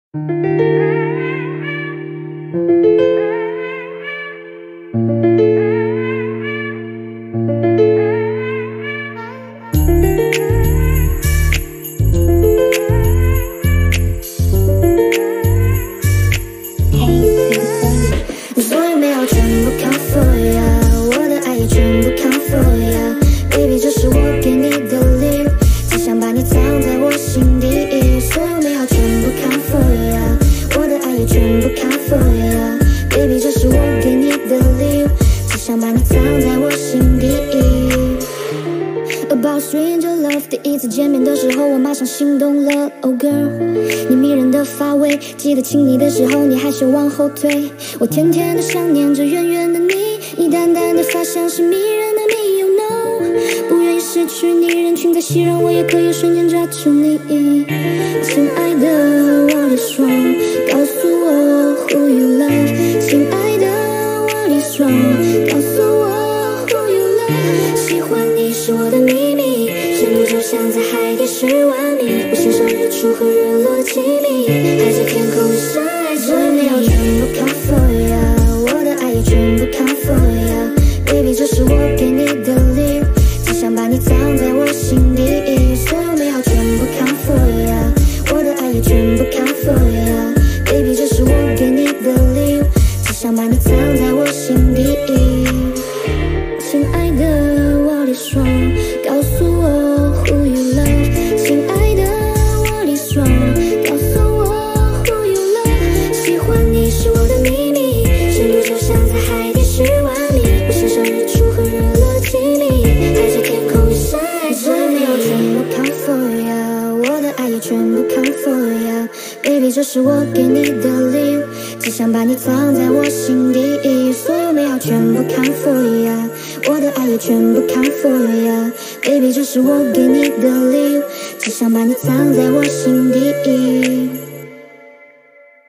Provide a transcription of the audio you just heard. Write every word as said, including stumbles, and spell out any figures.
所有美好全部 count for ya， 我的爱也全部 count for ya。 Baby， 这是我给你的礼物，只想把你藏在我心底。所有美好全部 count for ya， 我的爱也全部 count for ya。 Baby， 这是我给你的礼物，只想把你藏在我心底。About stranger love， 第一次见面的时候，我马上心动了。Oh girl， 你迷人的发尾，记得亲你的时候，你害羞往后退。我甜甜的想念着远远的你，你淡淡的发香是迷人的你 ，You know， 不愿意失去你，人群在熙攘，我也可以瞬间抓住你。亲爱的，我的双，告诉我 who you love。亲爱的，我的双，告诉我 who you love。喜欢你是我的秘密，深度就像在海底十万米，我欣赏日出和日落的机密，海在天空上爱着你。所有全部 count for ya， 我的爱也全部 count for ya。 Baby， 这是我给你的礼物，只想把你藏在我心底。所有美好全部 count for ya， 我的爱也全部 count for ya。 Baby， 这是我给你的礼物，只想把你藏在我心底。亲爱的，我的双，告诉我 who you love。 亲爱的，我的双，告诉我 who you love。 喜欢你是我的秘密，深度就像在海底十万米，我欣赏日出和日落的机密，海在天空上爱着你。所有全部 count for ya， 我的爱也全部 count for ya。 Baby， 这是我给你的礼物，只想把你藏在我心底。所有美好全部 count for ya， 我的爱也全部 count for ya。 Baby， 这是我给你的礼物，只想把你藏在我心底。